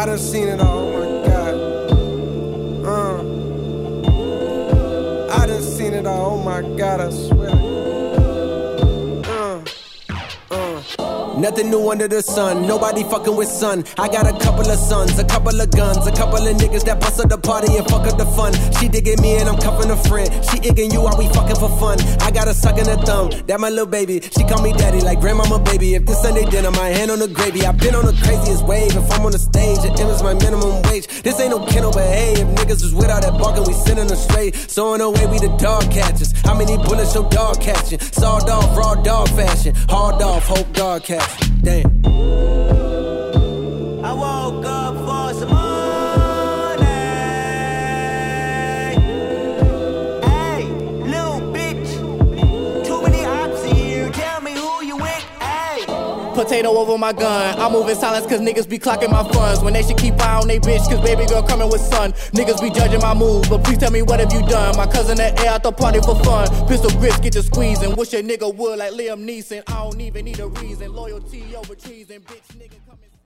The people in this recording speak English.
I done seen it all, oh my God. I done seen it all, oh my God, I swear. Nothing new under the sun, nobody fucking with sun. I got a couple of sons, a couple of guns, a couple of niggas that bust up the party and fuck up the fun. She digging me and I'm cuffing a friend. She igging you while we fucking for fun. I got a suck in the thumb, that my little baby. She call me daddy like grandmama baby. If this Sunday dinner, my hand on the gravy. I been on the craziest wave. If I'm on the stage, it is my minimum wage. This ain't no kennel, but hey, if niggas was without that barking, we sending them straight. So in a way, we the dog catchers. How many bullets your dog catching? Sawed off, raw dog fashion. Hard off, hope dog catch. Damn. I woke up for some money. Hey, little bitch. Too many ops here. Tell me who you with. Hey. Potato over my gun. I move in silence cause niggas be clocking my funds. When they should keep eye on they bitch cause baby girl coming with son. Niggas be judging my moves, but please tell me what have you done? My cousin at air out the party for fun. Pistol grips get to squeezing. Wish a nigga would like Liam Neeson. I don't even need a reason. Loyalty over treason. Bitch nigga coming.